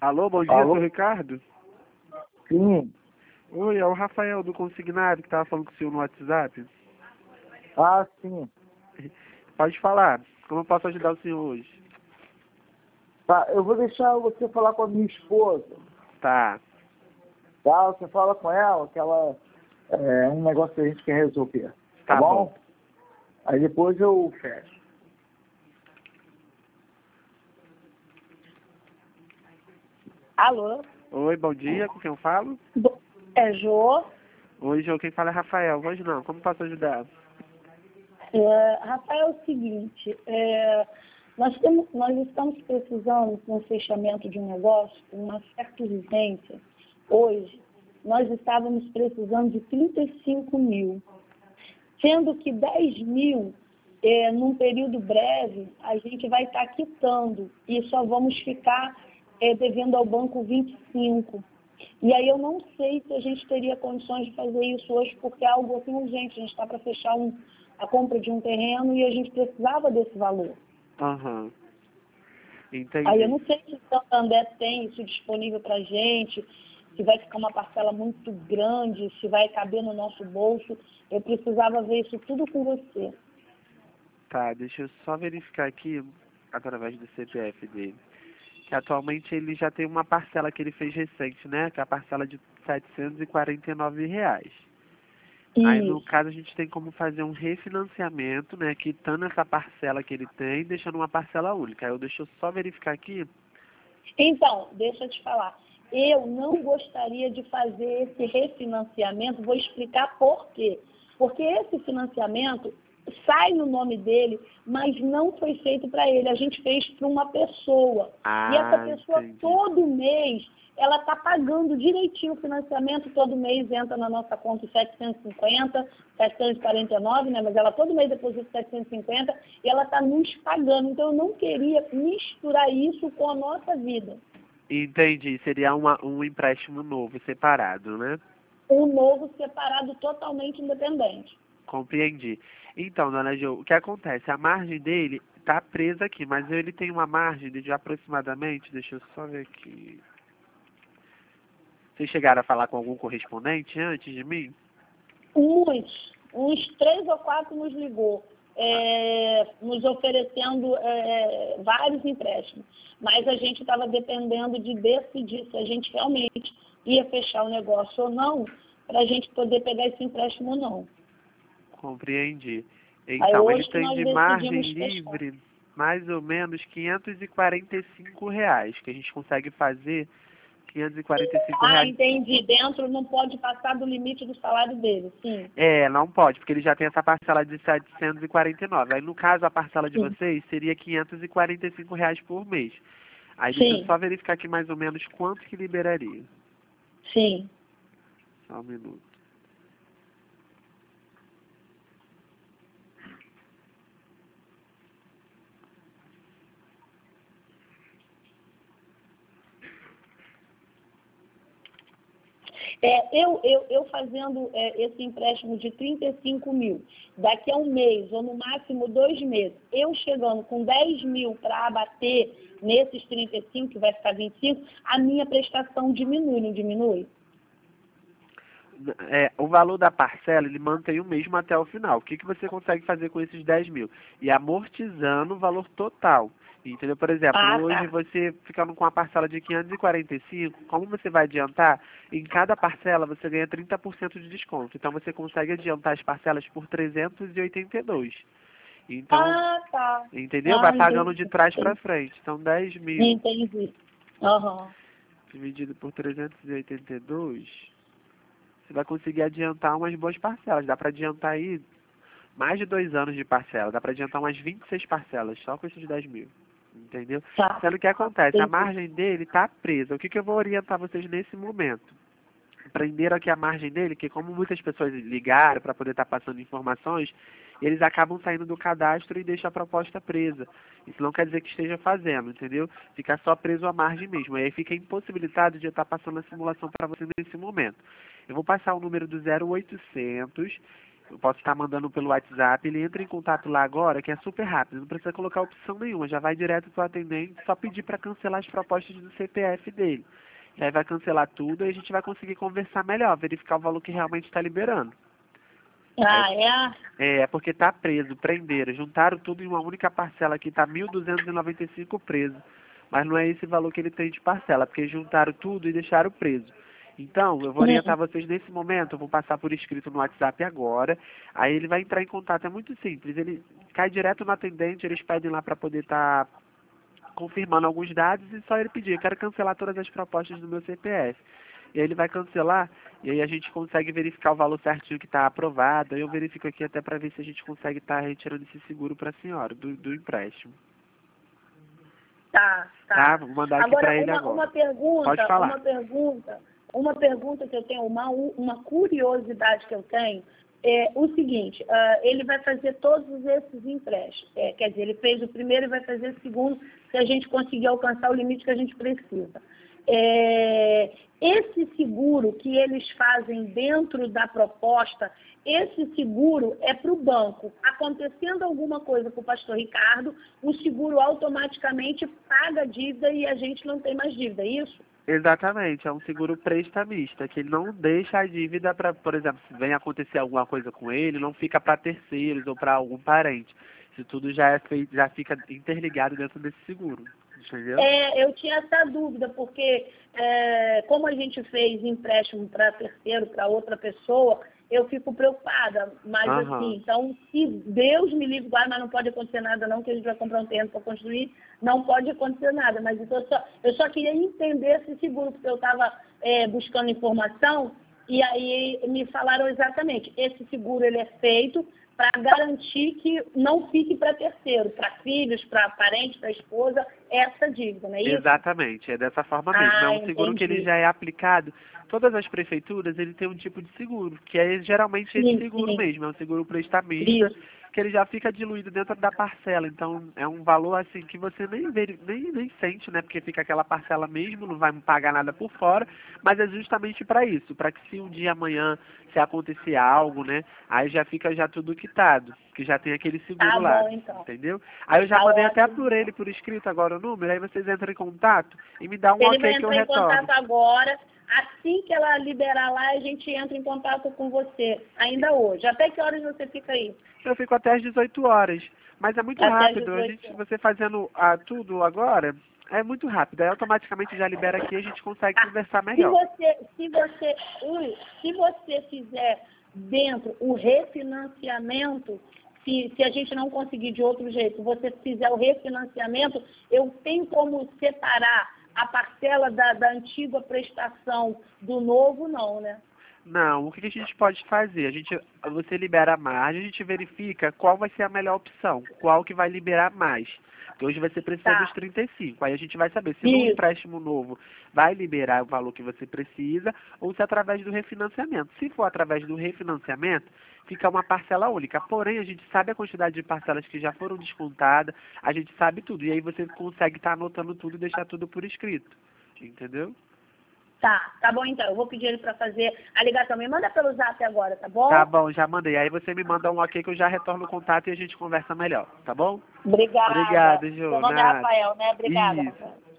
Alô, bom dia, Alô? seu Ricardo? Sim. Oi, é o Rafael do Consignado que tava falando com o senhor no WhatsApp. Ah, sim. Pode falar, como eu posso ajudar o senhor hoje? Tá, eu vou deixar você falar com a minha esposa. Tá, Tá? Você fala com ela que ela é um negócio que a gente quer resolver. Tá tá bom. bom? Aí depois eu fecho. Alô? Oi, bom dia, com quem eu falo? É Jô. Oi, João, quem fala é Rafael. Hoje não, como posso ajudar? Rafael, é o seguinte, nós estamos precisando de um fechamento de um negócio com uma certa urgência. Hoje, nós estávamos precisando de 35 mil, sendo que 10 mil, num período breve, a gente vai estar quitando e só vamos ficar devendo ao banco 25. E aí eu não sei se a gente teria condições de fazer isso hoje, porque é algo assim urgente. A gente está para fechar a compra de um terreno e a gente precisava desse valor. Aham, Aí eu entendi. não sei se o Santander tem isso disponível para a gente, se vai ficar uma parcela muito grande, se vai caber no nosso bolso. Eu precisava ver isso tudo com você. Tá, deixa eu só verificar aqui, através do CPF dele, que atualmente ele já tem uma parcela que ele fez recente, né? Que é a parcela de R$ 749. Aí, no Isso. caso, a gente tem como fazer um refinanciamento, né? Quitando essa parcela que ele tem, deixando uma parcela única. Aí eu deixo eu só verificar aqui. Então, deixa eu te falar. Eu não gostaria de fazer esse refinanciamento, vou explicar por quê. Porque esse financiamento sai no nome dele, mas não foi feito para ele. A gente fez para uma pessoa. E essa Ah, pessoa, entendi. todo mês, ela está pagando direitinho o financiamento, todo mês entra na nossa conta 750, 749, né? Mas ela todo mês deposita 750 e ela está nos pagando. Então eu não queria misturar isso com a nossa vida. Entendi. Seria um empréstimo novo, separado, né? Um novo separado totalmente independente. Compreendi. Então, dona Jo, o que acontece? A margem dele tá presa aqui, mas ele tem uma margem de aproximadamente, deixa eu só ver aqui. Vocês chegaram a falar com algum correspondente antes de mim? Uns 3 ou 4 nos ligou, nos oferecendo vários empréstimos. Mas a gente estava dependendo de decidir se a gente realmente ia fechar o negócio ou não, para a gente poder pegar esse empréstimo ou não. Compreendi. Aí Então, ele hoje que tem nós de margem decidimos fechar. livre mais ou menos R$ 545, que a gente consegue fazer Ah, R$ 545. entendi. Dentro não pode passar do limite do salário dele, sim. É, não pode, porque ele já tem essa parcela de 749. Aí, no caso, a parcela de Sim. vocês seria R$ 545 por mês. Aí, deixa eu Sim, só verificar aqui mais ou menos quanto que liberaria. sim. Só um minuto. Eu fazendo esse empréstimo de 35 mil, daqui a um mês, ou no máximo 2 meses, eu chegando com 10 mil para abater nesses 35, que vai ficar 25, a minha prestação diminui, não diminui? O valor da parcela, ele mantém o mesmo até o final. O que você consegue fazer com esses 10 mil? E amortizando o valor total. Entendeu? Por exemplo, Ah, hoje tá. você ficando com a parcela de 545, como você vai adiantar, em cada parcela você ganha 30% de desconto. Então você consegue adiantar as parcelas por 382. Então, Ah, tá. entendeu? Vai Ah, pagando entendi. de trás para Entendi. frente. Então 10 mil Entendi. Aham. dividido por 382, você vai conseguir adiantar umas boas parcelas. Dá para adiantar aí mais de 2 anos de parcela. Dá para adiantar umas 26 parcelas só com esses 10 mil. Entendeu? Tá. Sendo que acontece, a Entendi. margem dele está presa. O que eu vou orientar vocês nesse momento? Prenderam aqui a margem dele, que como muitas pessoas ligaram para poder estar passando informações, eles acabam saindo do cadastro e deixam a proposta presa. Isso não quer dizer que esteja fazendo, entendeu? Fica só preso à margem mesmo. E aí fica impossibilitado de eu estar passando a simulação para você nesse momento. Eu vou passar o número do 0800 Eu posso estar mandando pelo WhatsApp, ele entra em contato lá agora, que é super rápido, não precisa colocar opção nenhuma, já vai direto para o atendente, só pedir para cancelar as propostas do CPF dele. E aí vai cancelar tudo e a gente vai conseguir conversar melhor, verificar o valor que realmente está liberando. Ah, é? É porque está preso, prenderam, juntaram tudo em uma única parcela aqui, está 1.295 preso. Mas não é esse valor que ele tem de parcela, porque juntaram tudo e deixaram preso. Então, eu vou orientar vocês nesse momento, eu vou passar por escrito no WhatsApp agora, aí ele vai entrar em contato, é muito simples, ele cai direto no atendente, eles pedem lá para poder estar confirmando alguns dados e só ele pedir, eu quero cancelar todas as propostas do meu CPF. E aí ele vai cancelar, e aí a gente consegue verificar o valor certinho que está aprovado, aí eu verifico aqui até para ver se a gente consegue estar retirando esse seguro para a senhora, do empréstimo. Tá. Vou mandar aqui Agora, para ele agora. Pode falar. Uma pergunta que eu tenho, uma curiosidade que eu tenho, é o seguinte, ele vai fazer todos esses empréstimos, quer dizer, ele fez o primeiro e vai fazer o segundo, se a gente conseguir alcançar o limite que a gente precisa. Esse seguro que eles fazem dentro da proposta, esse seguro é para o banco. Acontecendo alguma coisa com o pastor Ricardo, o seguro automaticamente paga a dívida e a gente não tem mais dívida, é isso? Exatamente, é um seguro prestamista, que ele não deixa a dívida para, por exemplo, se vem acontecer alguma coisa com ele, não fica para terceiros ou para algum parente. Isso tudo já é feito, já fica interligado dentro desse seguro, entendeu? Eu tinha essa dúvida, porque como a gente fez empréstimo para terceiro, para outra pessoa, eu fico preocupada. Mas assim, então, se Deus me livre, mas não pode acontecer nada não, que a gente vai comprar um terreno para construir, não pode acontecer nada. Mas então, eu só queria entender esse seguro, porque eu estava buscando informação, e aí me falaram exatamente, esse seguro ele é feito para garantir que não fique para terceiro, para filhos, para parentes, para esposa, essa dívida, não é isso? Exatamente, é dessa forma mesmo. É um seguro que ele já é aplicado. Todas as prefeituras, ele tem um tipo de seguro, que é geralmente esse seguro mesmo, é um seguro prestamista, que ele já fica diluído dentro da parcela. Então, é um valor assim que você nem sente, né? Porque fica aquela parcela mesmo, não vai pagar nada por fora, mas é justamente para isso, para que se um dia amanhã, se acontecer algo, né? Aí já fica já tudo quitado, que já tem aquele seguro lá, então. entendeu? Aí eu já mandei até por ele, por escrito agora o número, aí vocês entram em contato e me dá um ok que eu retorno. Ele vai entrar em contato agora. Assim que ela liberar lá, a gente entra em contato com você, ainda hoje. Até que horas você fica aí? Eu fico até às 18 horas. Mas é muito rápido. Você fazendo tudo agora, é muito rápido. Aí automaticamente já libera aqui e a gente consegue conversar melhor. Se você fizer dentro o refinanciamento, se a gente não conseguir de outro jeito, você fizer o refinanciamento, eu tenho como separar a parcela da antiga prestação do novo, não, né? Não, o que a gente pode fazer? Você libera a margem, a gente verifica qual vai ser a melhor opção, qual que vai liberar mais. Porque hoje você precisa dos 35. Aí a gente vai saber se no empréstimo novo vai liberar o valor que você precisa ou se é através do refinanciamento. Se for através do refinanciamento, fica uma parcela única. Porém, a gente sabe a quantidade de parcelas que já foram descontadas, a gente sabe tudo. E aí você consegue estar anotando tudo e deixar tudo por escrito. Entendeu? Tá bom então. Eu vou pedir ele para fazer a ligação. Me manda pelo zap agora, tá bom? Tá bom, já mandei. Aí você me manda um ok que eu já retorno o contato e a gente conversa melhor, tá bom? Obrigada. Obrigado, Ju. Seu nome é Rafael, né? Obrigada. Isso.